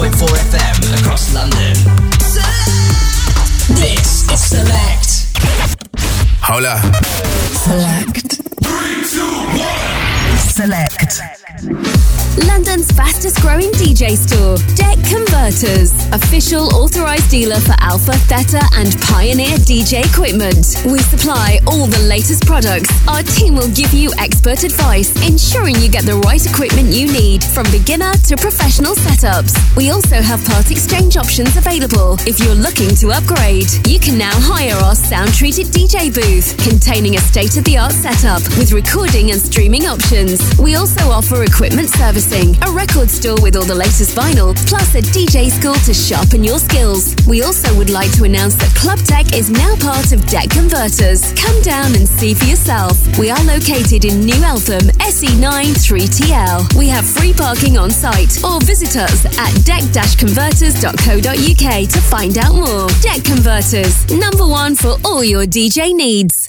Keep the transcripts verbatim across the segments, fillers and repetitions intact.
point four F M across London. This is Select. Hola. Select. Three, two, one. Select. London's fastest growing D J store, Deck Converters, official authorised dealer for Alpha, Theta and Pioneer D J equipment. We supply all the latest products. Our team will give you expert advice, ensuring you get the right equipment you need, from beginner to professional setups. We also have part exchange options available. If you're looking to upgrade, you can now hire our sound-treated D J booth, containing a state-of-the-art setup with recording and streaming options. We also offer equipment servicing, a record store with all the latest vinyl, plus a D J school to sharpen your skills. We also would like to announce that Club Deck is now part of Deck Converters. Come down and see for yourself. We are located in New Eltham, S E nine three T L. We have free parking on site, or visit us at deck dash converters dot co dot uk to find out more. Deck Converters, number one for all your D J needs.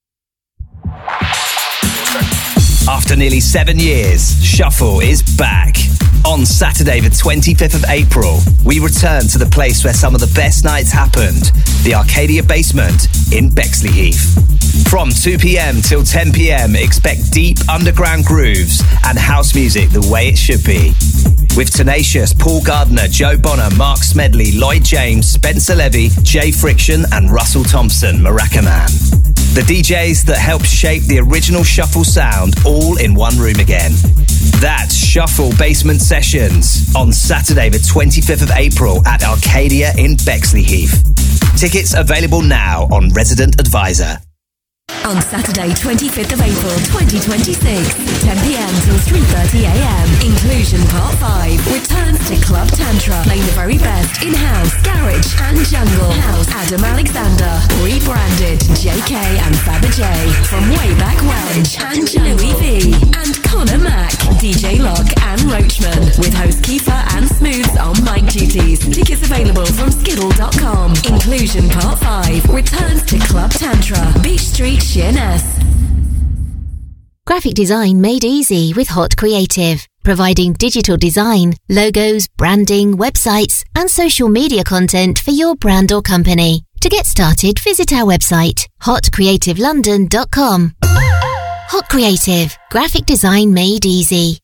After nearly seven years, Shuffle is back. On Saturday, the twenty-fifth of April, we return to the place where some of the best nights happened, the Arcadia Basement in Bexleyheath. From two p.m. till ten p.m, expect deep underground grooves and house music the way it should be. With Tenacious, Paul Gardner, Joe Bonner, Mark Smedley, Lloyd James, Spencer Levy, Jay Friction and Russell Thompson, Maracaman. The D Js that helped shape the original Shuffle sound all in one room again. That's Shuffle Basement Sessions on Saturday the twenty-fifth of April at Arcadia in Bexleyheath. Tickets available now on Resident Advisor. On Saturday, twenty-fifth of April, twenty twenty-six, ten p.m. till three thirty a.m. Inclusion Part five returns to Club Tantra, playing the very best in-house, garage and jungle house. Adam Alexander, rebranded J K and Fabba J from way back when, and Louis V and Connor Mack, D J Lock and Roachman, with host Kiefer and Smooths on mic duties. Tickets available from skiddle dot com. Inclusion Part five returns to Club Tantra, Beach Street, Sheerness. Graphic design made easy with Hot Creative, providing digital design, logos, branding, websites, and social media content for your brand or company. To get started, visit our website, hot creative london dot com. Hot Creative, graphic design made easy.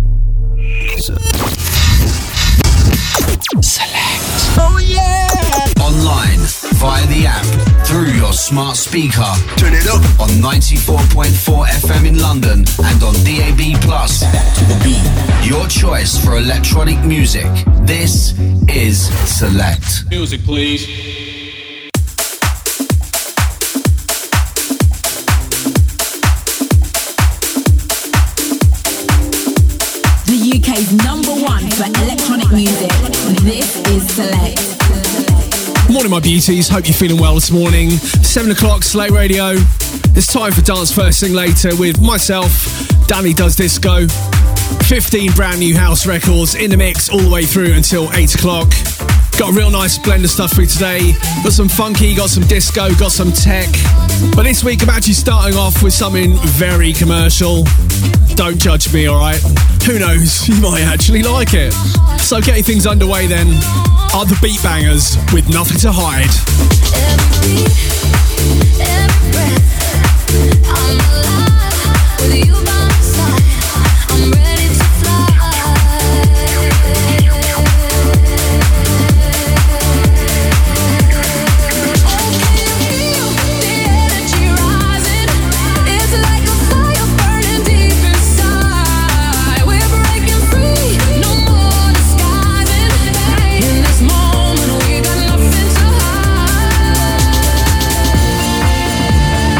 Select. Oh yeah! Online, via the app, through your smart speaker. Turn it up on ninety-four point four F M in London and on D A B plus. Your choice for electronic music. This is Select. Music, please. The U K's number one for electronic music. This is Select. Morning, my beauties. Hope you're feeling well this morning. seven o'clock, Slate Radio. It's time for Dance First Thing Later with myself, Danny Does Disco. fifteen brand new house records in the mix all the way through until eight o'clock. Got a real nice blend of stuff for you today. Got some funky, got some disco, got some tech. But this week I'm actually starting off with something very commercial. Don't judge me, alright? Who knows, you might actually like it. So getting things underway then are the Beat Bangers with Nothing to Hide. Every beat, every breath, I'm alive with you by my side. I'm ready to fly. Moment, we got nothing to hide.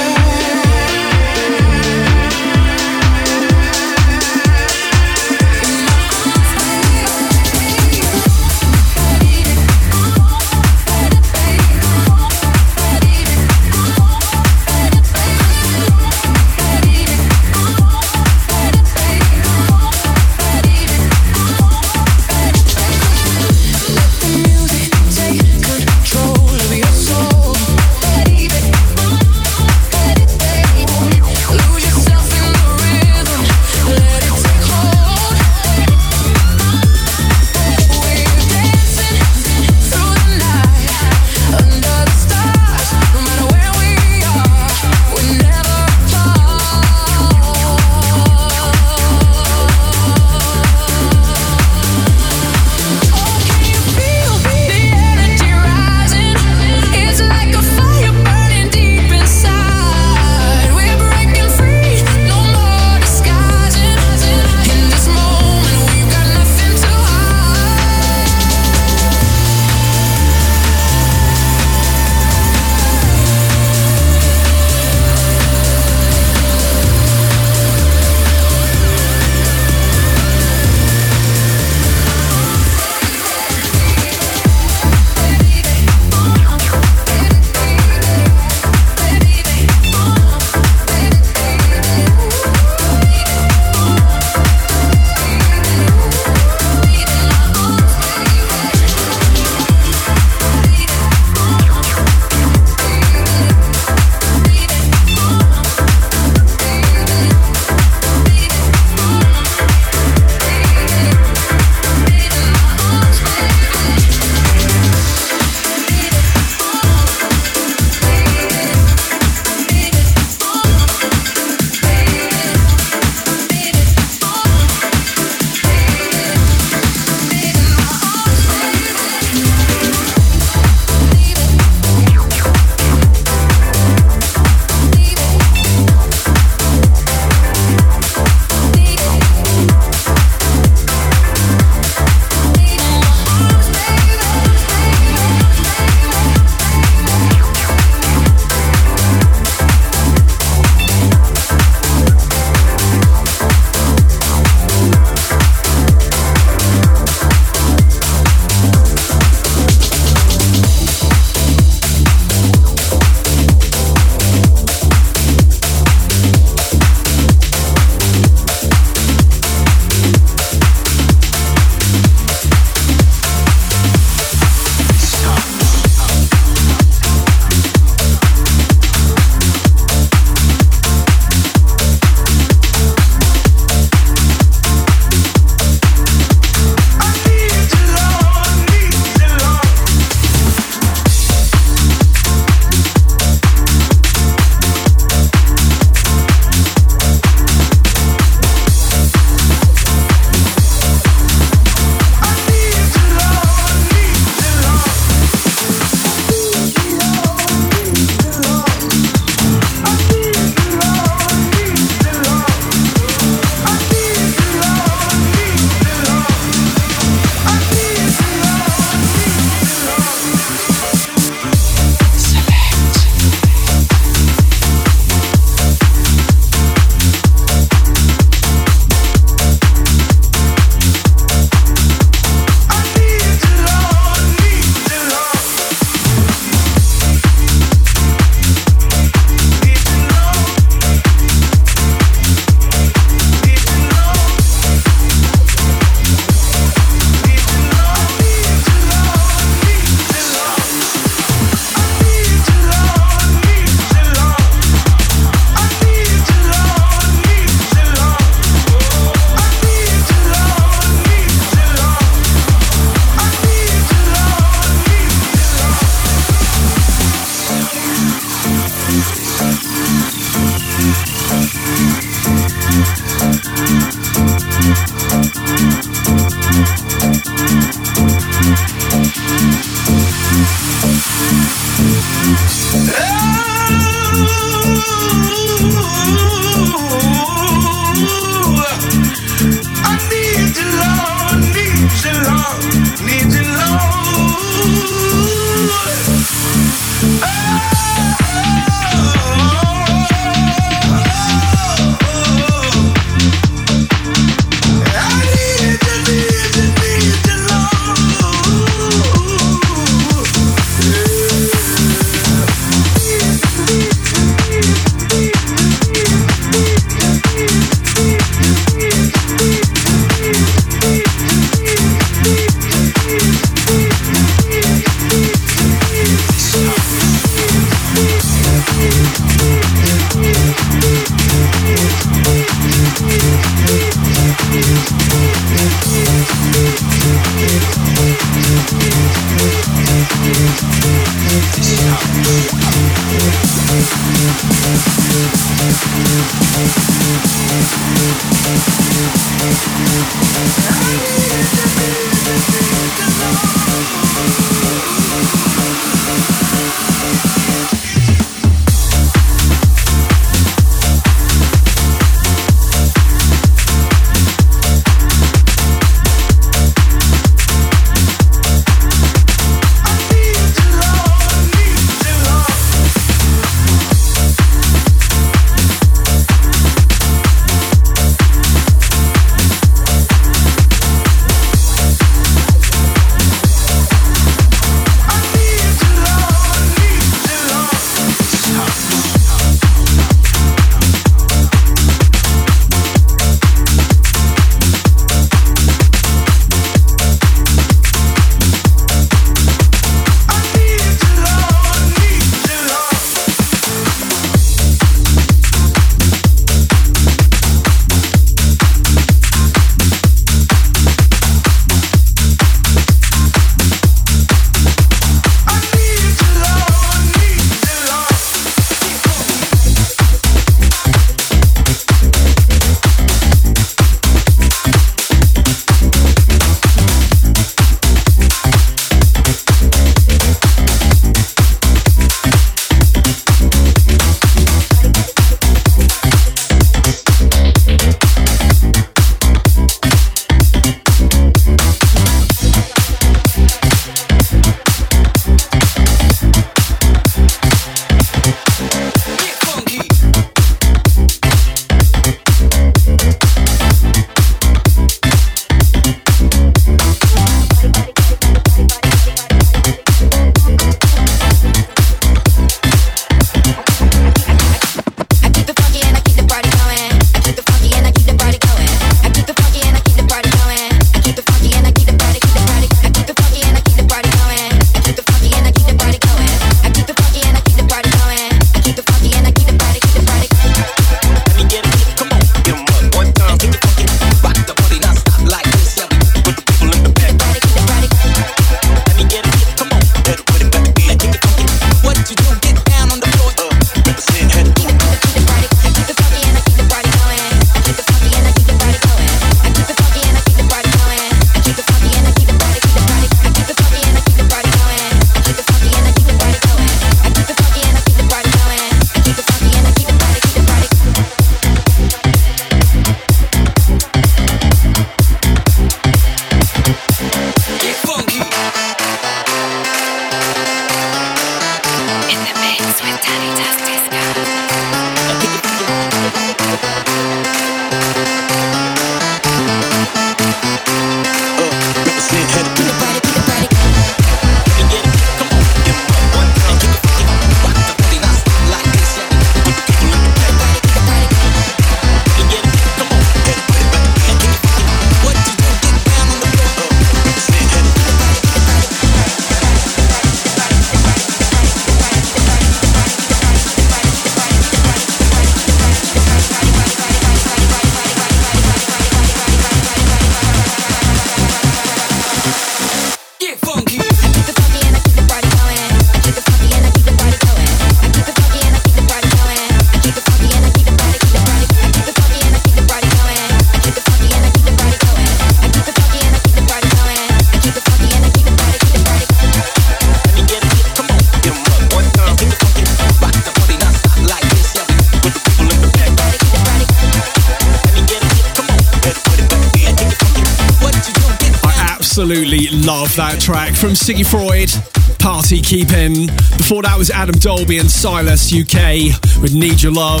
absolutely love that track from Siggy Freud, Party Keepin'. Before that was Adam Dolby and Silas U K with Need Your Love.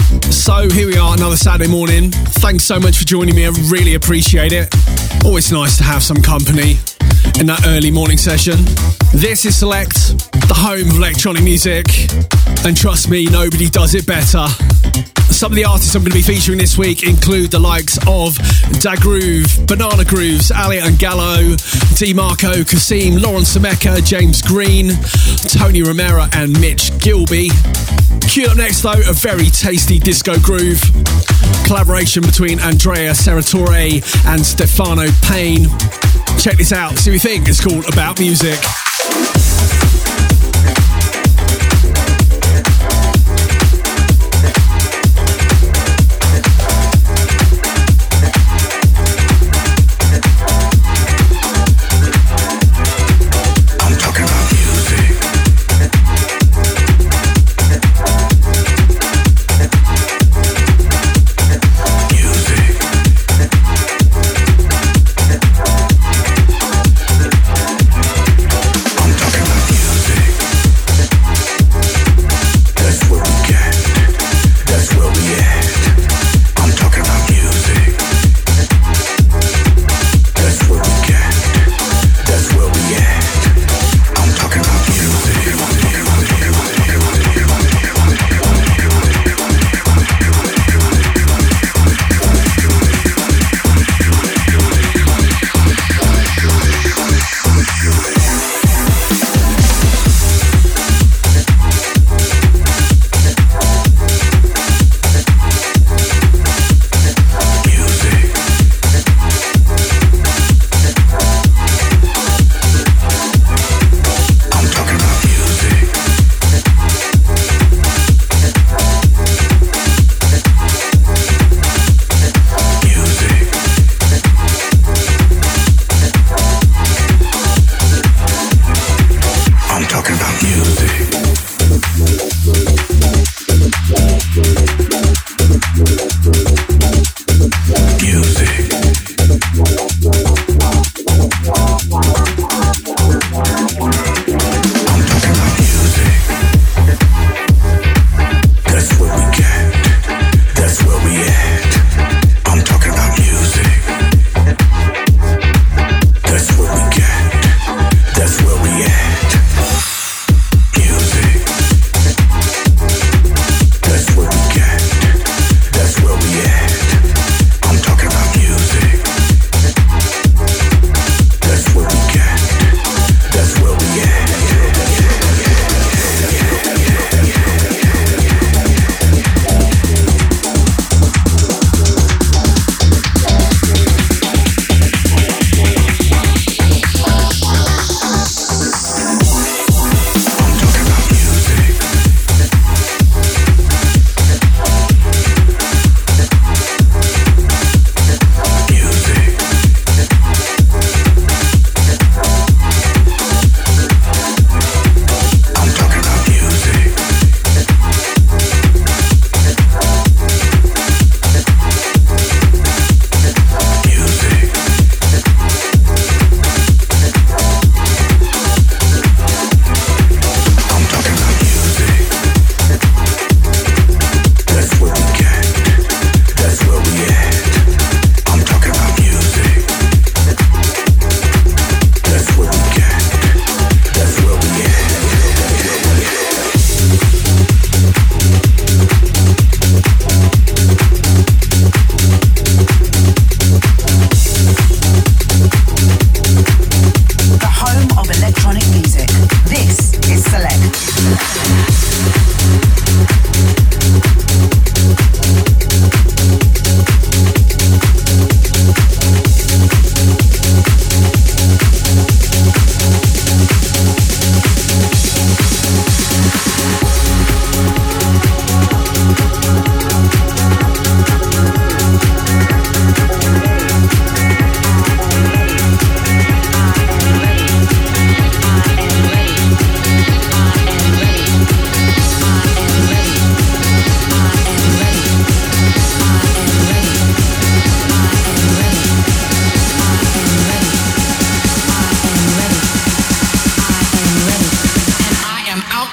So here we are, another Saturday morning. Thanks so much for joining me, I really appreciate it. Always nice to have some company in that early morning session. This is Select, the home of electronic music, and trust me, nobody does it better. Some of the artists I'm going to be featuring this week include the likes of Da Groove, Banana Grooves, Alia and Gallo, DeMarco, Kasim, Lawrence Sameka, James Green, Tony Romero and Mitch Gilby. Queued up next though, a very tasty disco groove. Collaboration between Andrea Serratore and Stefano Payne. Check this out, see what you think. It's called About Music.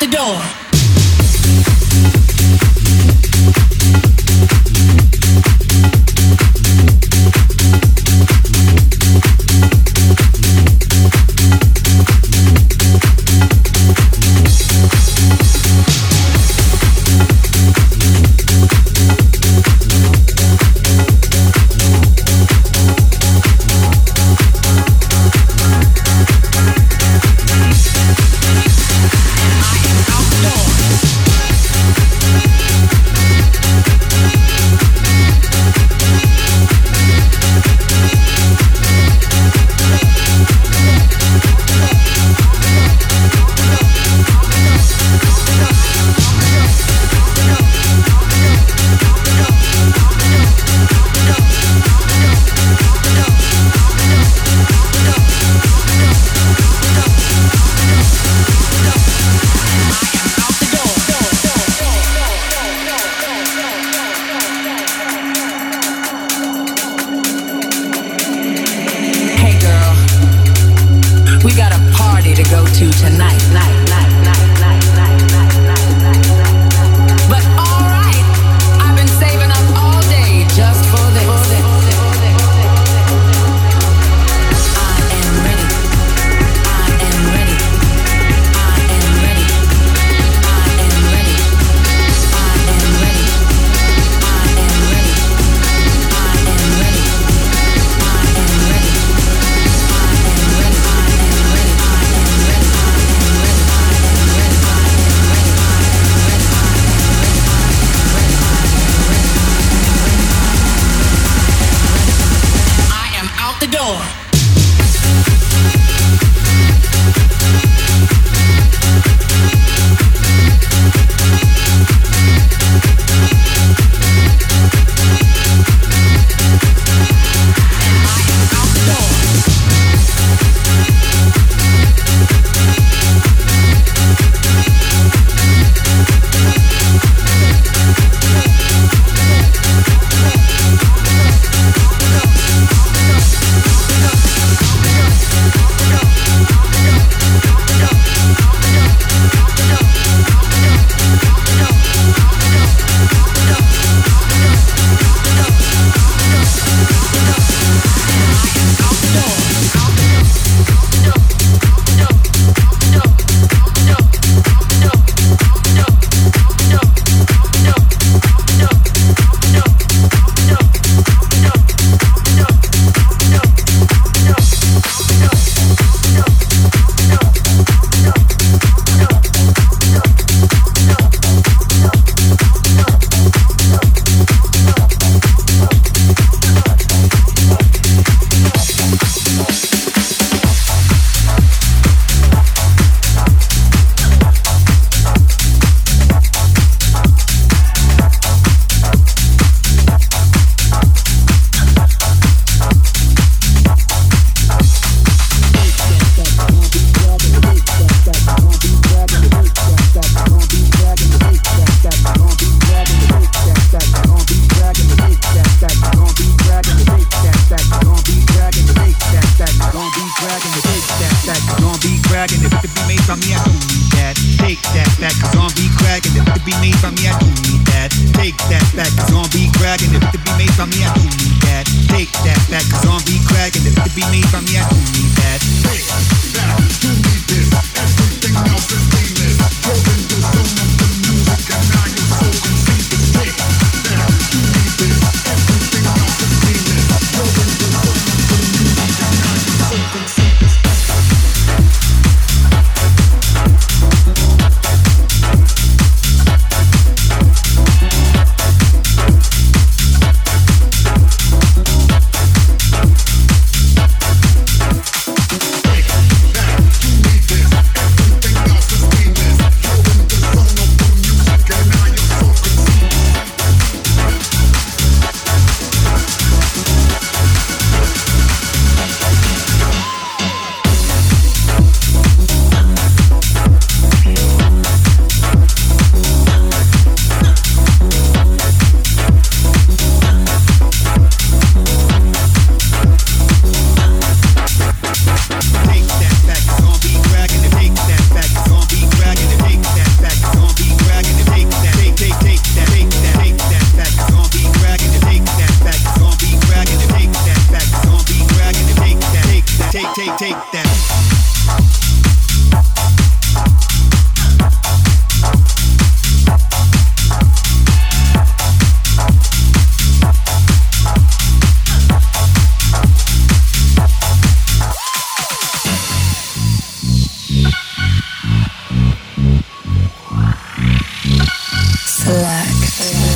door.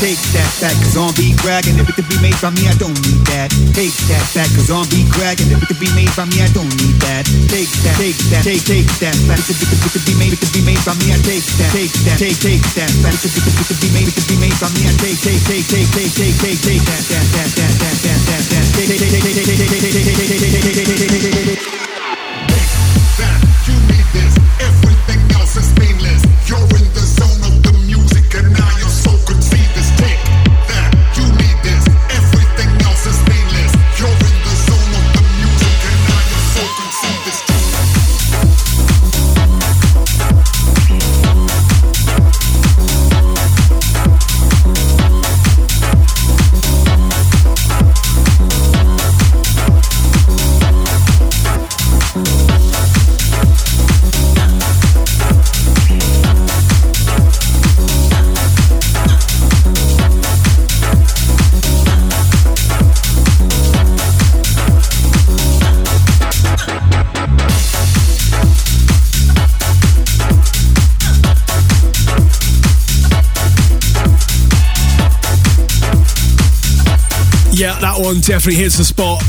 take that back, cause on beat bragging. If it could be made by me, I don't need that. Take that back, cause on beat bragging. If it could be made by me, I don't need that. Take that, take that, take, take that back. If it, if it, it could be made, it could be made by me, I take that. Take that, take, take that back. If it, if it could be made, it could be made by me, I take, take, take, take, take, take, take, take that, that, that, that, that, that, that, that, take, take, take, take, take, take, take, take, take, take, take, take, take, take. Yeah, that one definitely hits the spot.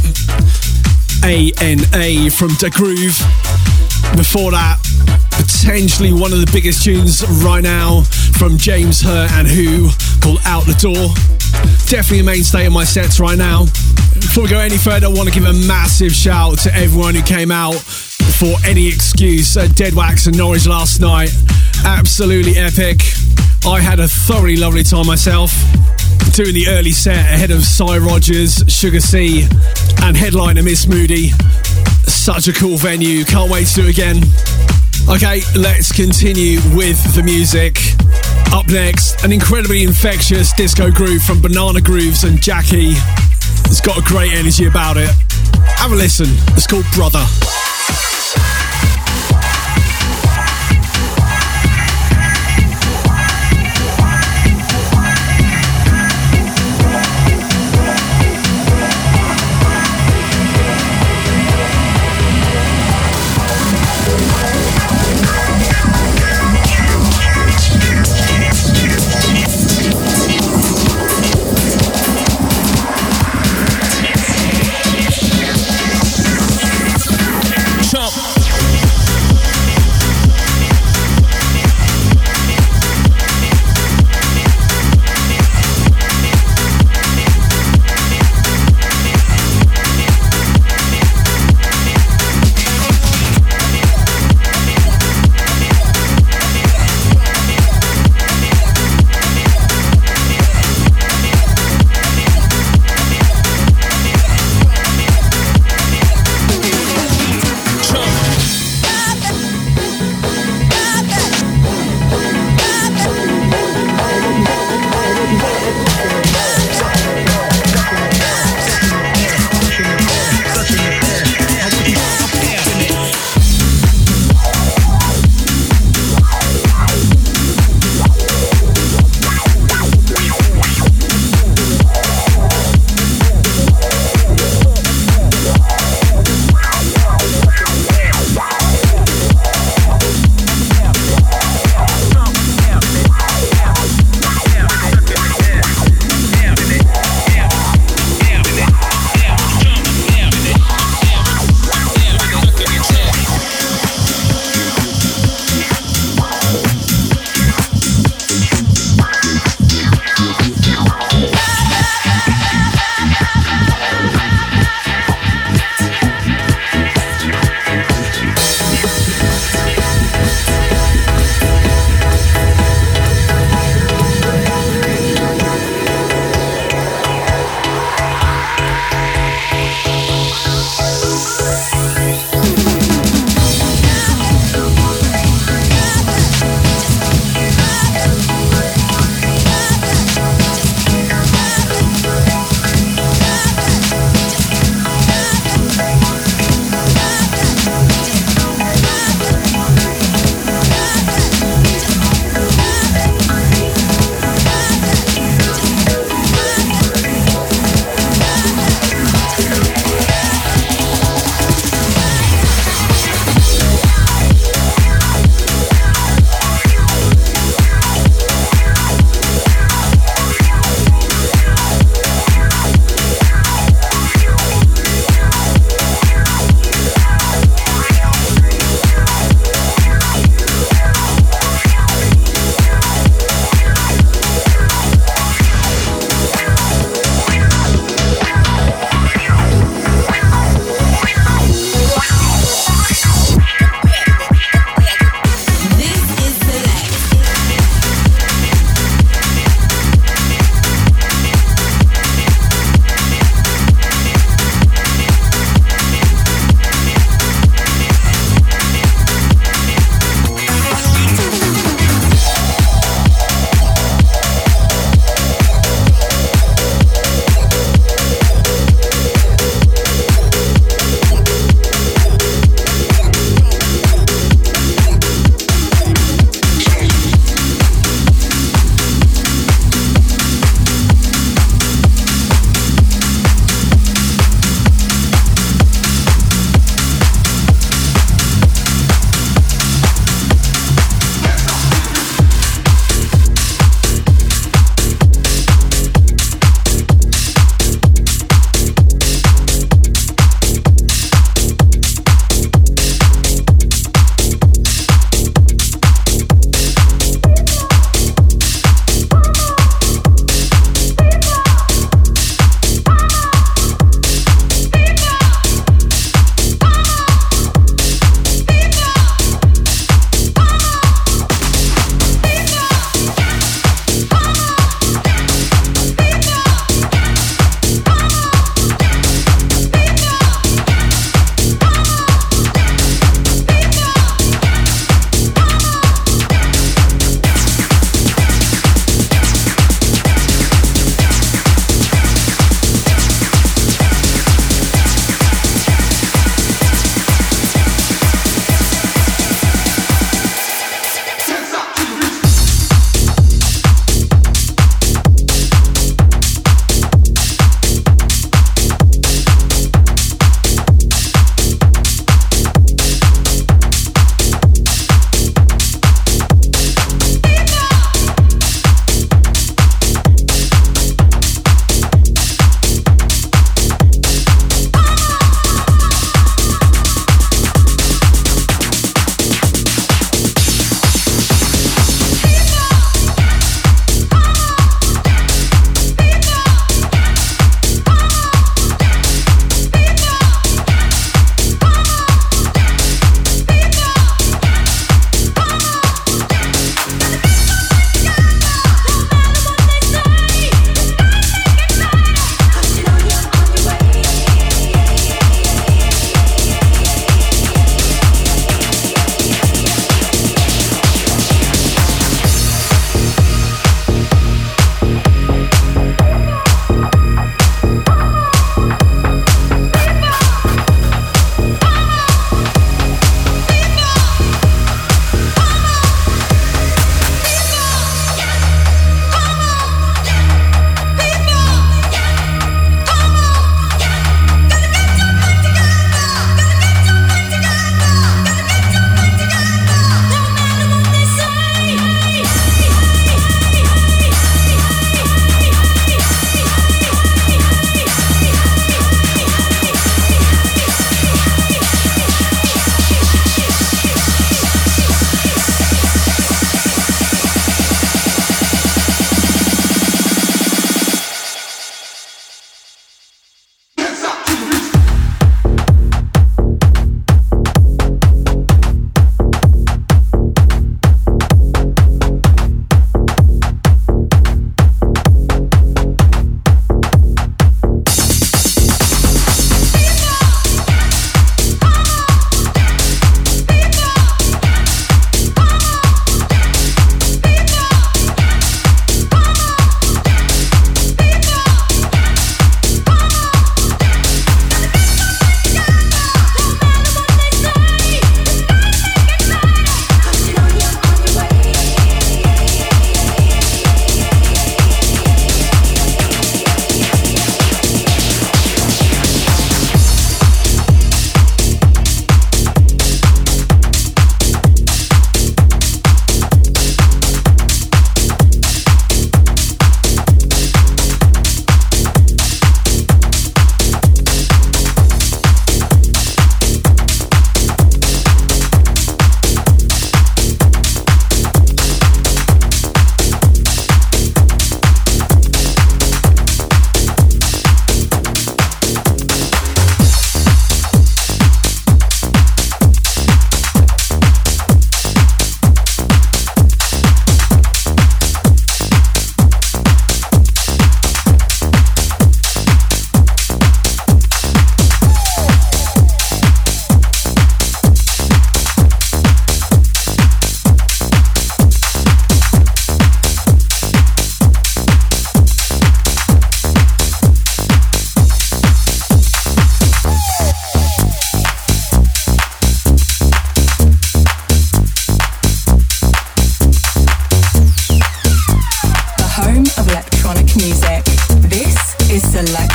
A N A from Da Groove. Before that, potentially one of the biggest tunes right now from James Hurt and Who, called Out the Door. Definitely a mainstay in my sets right now. Before we go any further, I want to give a massive shout to everyone who came out for Any Excuse at Dead Wax in Norwich last night. Absolutely epic. I had a thoroughly lovely time myself, doing the early set ahead of Cy Rogers, Sugar C and headliner Miss Moody. Such a cool venue, can't wait to do it again. Okay, let's continue with the music. Up next, an incredibly infectious disco groove from Banana Grooves and Jackie. It's got a great energy about it. Have a listen, it's called Brother. Trump.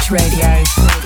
Select Radio.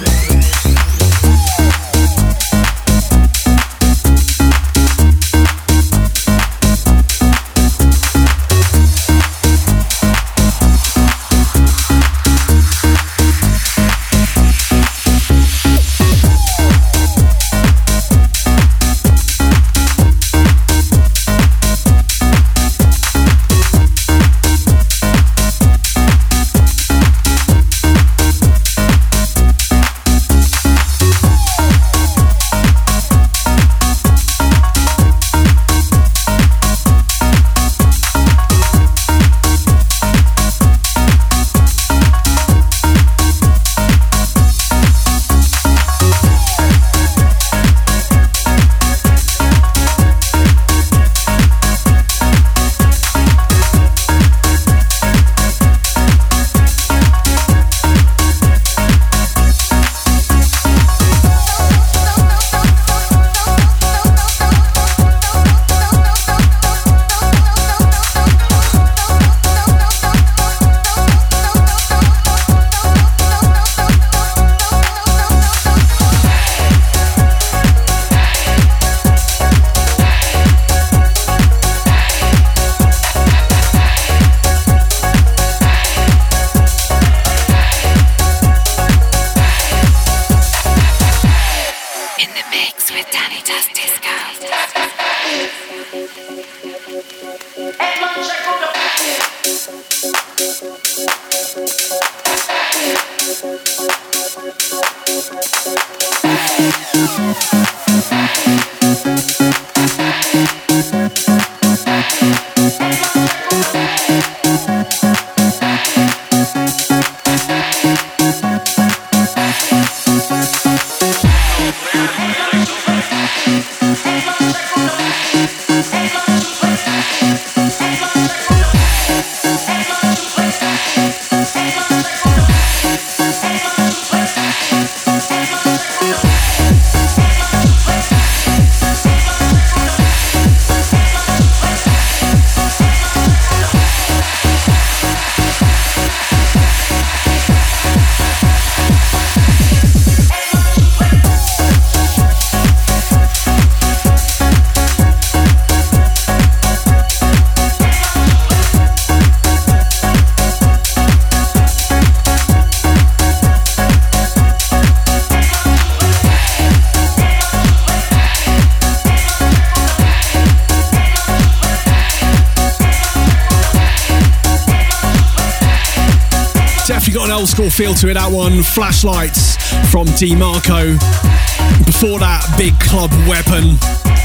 Old school feel to it, that one. Flashlights from DeMarco. Before that, big club weapon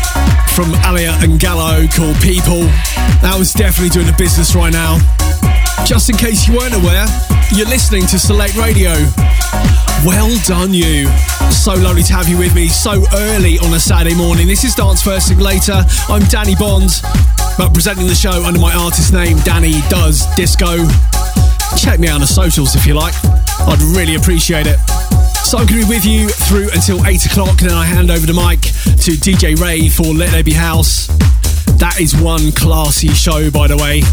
from Alia and Gallo called People. That was definitely doing the business right now. Just in case you weren't aware, you're listening to Select Radio. Well done, you. So lovely to have you with me so early on a Saturday morning. This is Dance First Thing Later. I'm Danny Bond, but presenting the show under my artist name, Danny Does Disco. Check me out on the socials if you like. I'd really appreciate it. So I'm going to be with you through until eight o'clock, and then I hand over the mic to D J Ray for Let There Be House. That is one classy show, by the way.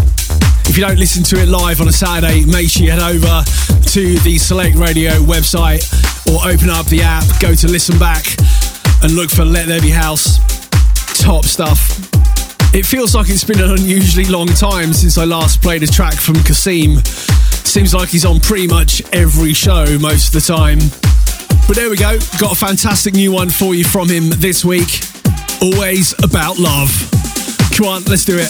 If you don't listen to it live on a Saturday, make sure you head over to the Select Radio website or open up the app, go to listen back and look for Let There Be House. Top stuff. It feels like it's been an unusually long time since I last played a track from Kasim. Seems like he's on pretty much every show most of the time. But there we go, got a fantastic new one for you from him this week. Always About Love. Come on, let's do it.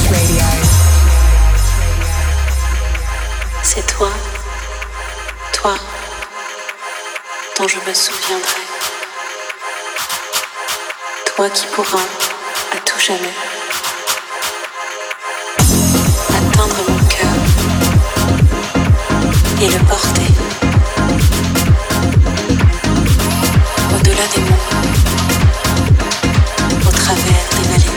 C'est toi, toi, dont je me souviendrai. Toi qui pourras, à tout jamais, atteindre mon cœur et le porter au-delà des monts, au travers des vallées.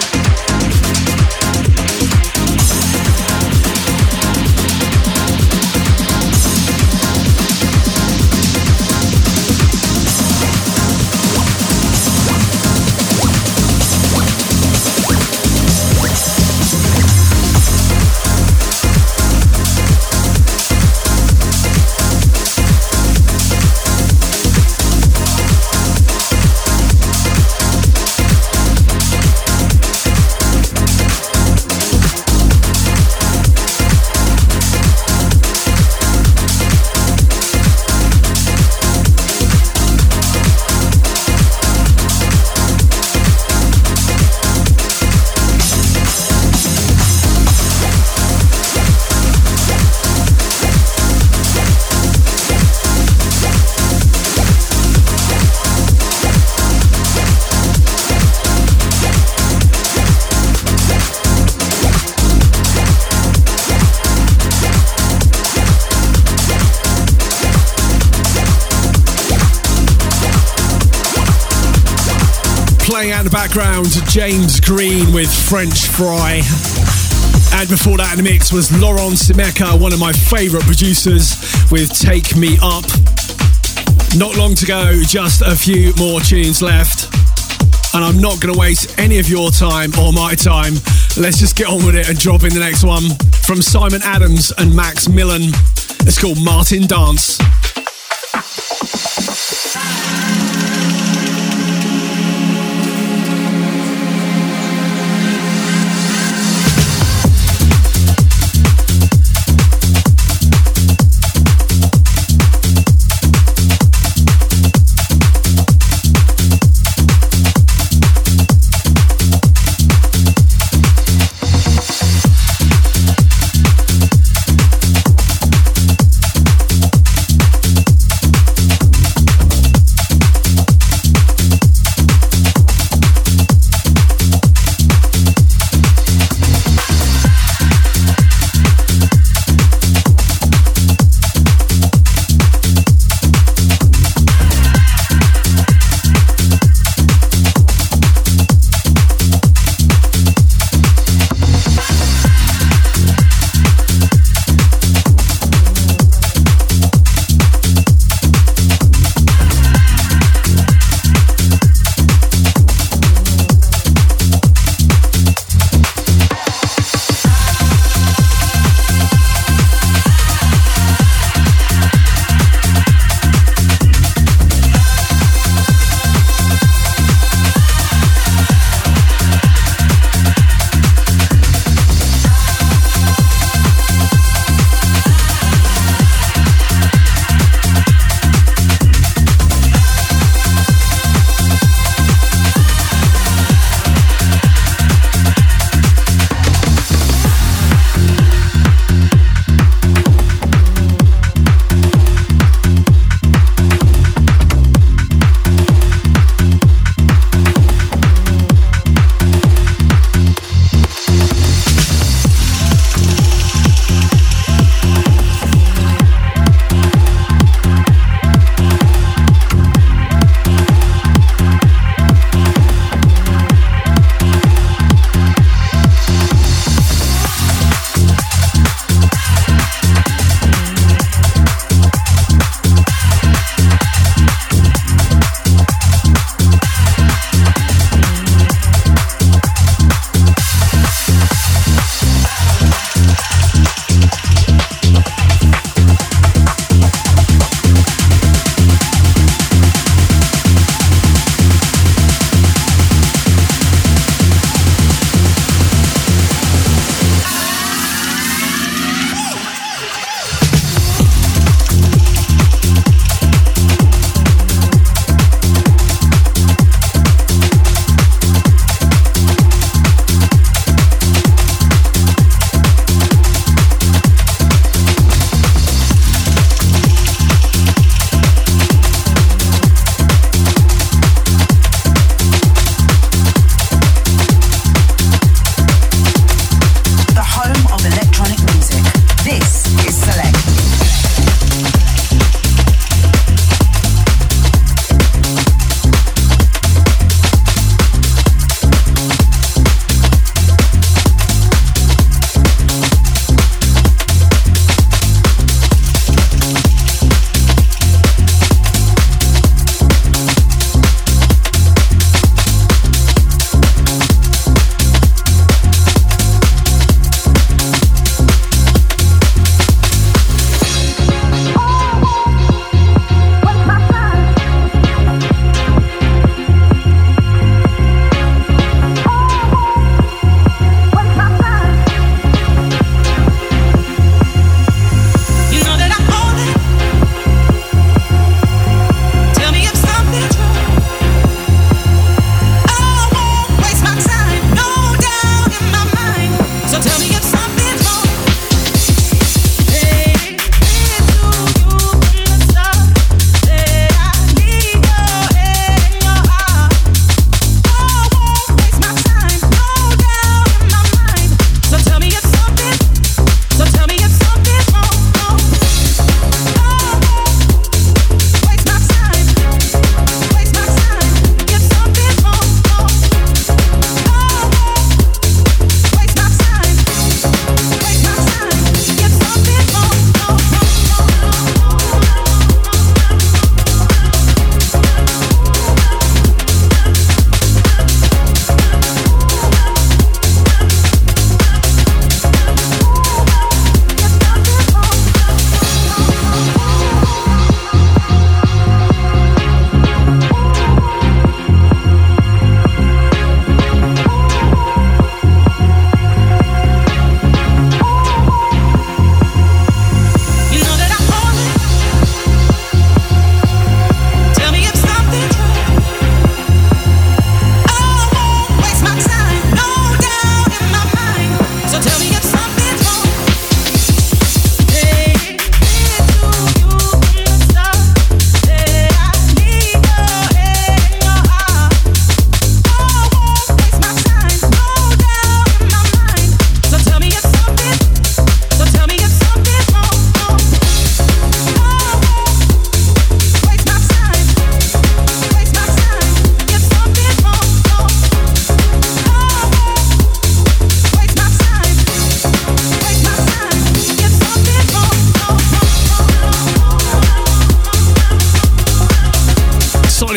Playing out in the background, James Green with French Fry. And before that in the mix was Laurent Simeka, one of my favourite producers, with Take Me Up. Not long to go, just a few more tunes left. And I'm not going to waste any of your time or my time. Let's just get on with it and drop in the next one. From Simon Adams and Max Millen. It's called Martin Dance.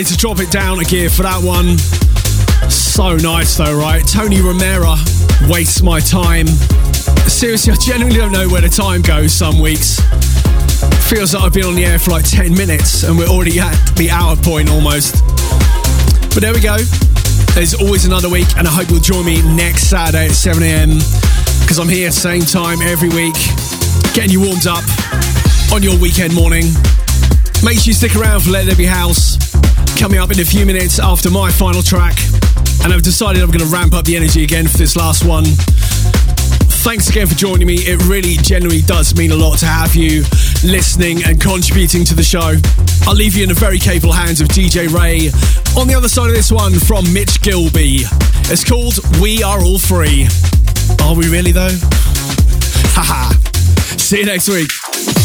decided to drop it down a gear for that one. So nice though, right? Tony Romera, Wastes My Time. Seriously, I genuinely don't know where the time goes some weeks. Feels like I've been on the air for like ten minutes and we're already at the hour point almost. But there we go. There's always another week, and I hope you'll join me next Saturday at seven a.m. because I'm here same time every week, getting you warmed up on your weekend morning. Make sure you stick around for Let There Be House, coming up in a few minutes after my final track. And I've decided I'm going to ramp up the energy again for this last one. Thanks again for joining me. It really genuinely does mean a lot to have you listening and contributing to the show. I'll leave you in the very capable hands of D J Ray. On the other side of this one, from Mitch Gilby. It's called We Are All Free. Are we really though? Haha. See you next week.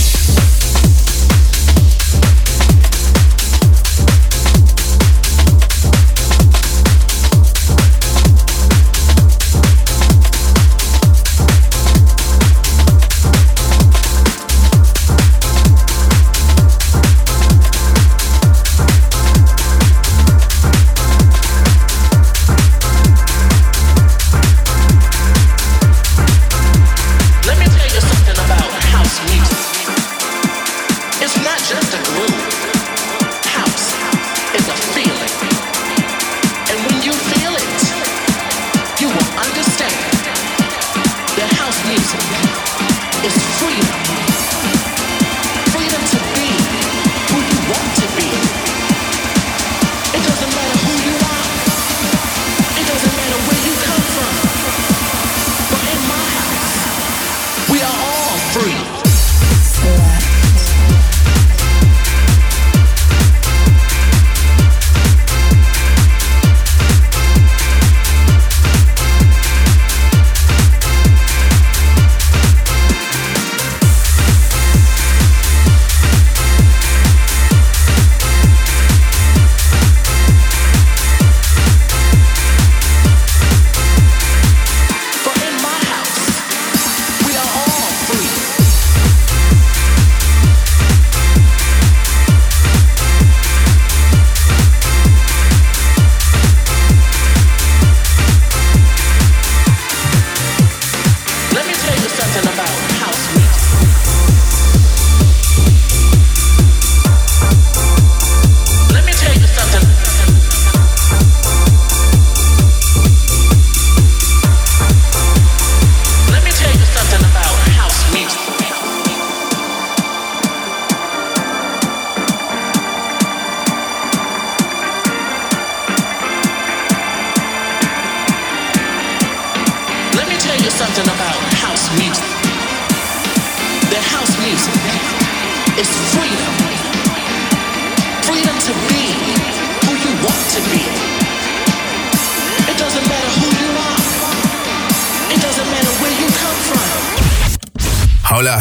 Hola.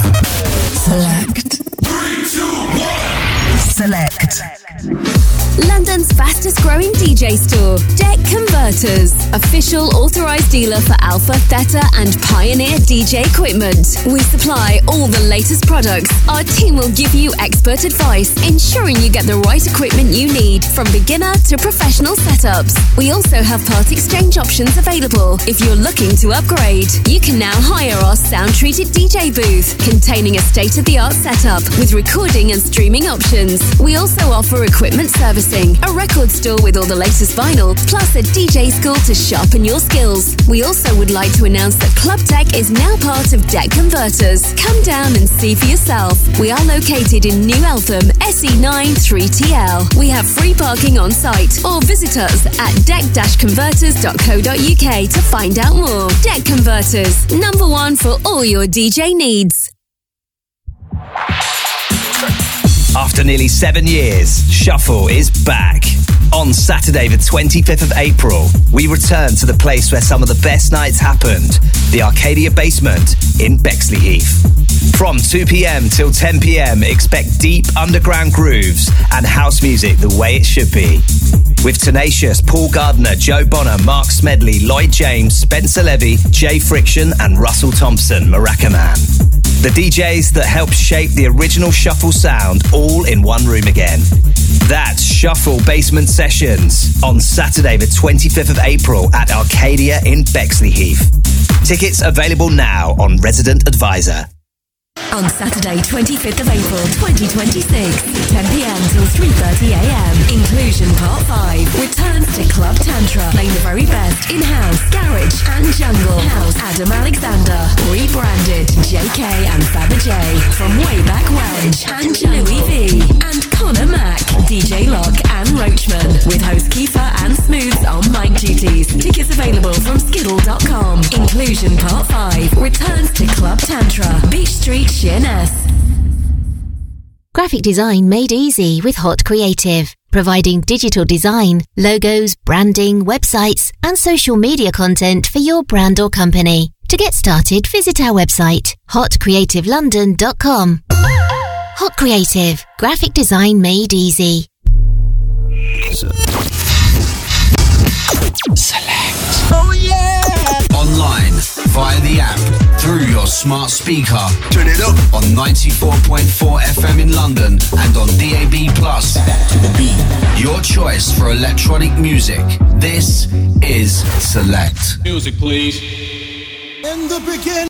Select. Three, two, one. Select. London's fastest growing D J store, Deck Converters, official authorised dealer for Alpha, Theta and Pioneer D J equipment. We supply all the latest products. Our team will give you expert advice, ensuring you get the right equipment you need, from beginner to professional setups. We also have part exchange options available. If you're looking to upgrade, you can now hire our sound-treated D J booth, containing a state-of-the-art setup with recording and streaming options. We also offer equipment servicing, a record store with all the latest vinyl, plus a D J school to sharpen your skills. We also would like to announce that Club Deck is now part of Deck Converters. Come down and see for yourself. We are located in New Eltham, S E nine three T L. We have free parking on site, or visit us at deck dash converters dot co dot uk to find out more. Deck Converters, number one for all your D J needs. After nearly seven years, Shuffle is back. On Saturday, the twenty-fifth of April, we return to the place where some of the best nights happened, the Arcadia Basement in Bexleyheath. From two p.m. till ten p.m, expect deep underground grooves and house music the way it should be. With Tenacious, Paul Gardner, Joe Bonner, Mark Smedley, Lloyd James, Spencer Levy, Jay Friction and Russell Thompson, Maracaman. The D Js that helped shape the original Shuffle sound all in one room again. That's Shuffle Basement Sessions on Saturday the twenty-fifth of April at Arcadia in Bexleyheath. Tickets available now on Resident Advisor. On Saturday, twenty-fifth of April, twenty twenty-six, ten p.m. till three thirty a.m. Inclusion Part five returns to Club Tantra, playing the very best in-house, garage and jungle house. Adam Alexander, rebranded J K and Fabba J from way back when, and Louis V, and Connor Mack, D J Lock and Roachman, with host Kiefer and Smooths on mic duties. Tickets available from skiddle dot com. Inclusion Part five returns to Club Tantra, Beach Street, Sheerness. Graphic design made easy with Hot Creative, providing digital design, logos, branding, websites, and social media content for your brand or company. To get started, visit our website, hot creative london dot com. Hot Creative, graphic design made easy. Select. Oh yeah! Online, via the app, through your smart speaker. Turn it up. On ninety-four point four F M in London and on D A B Plus. To the beat. Your choice for electronic music. This is Select. Music, please. In the beginning.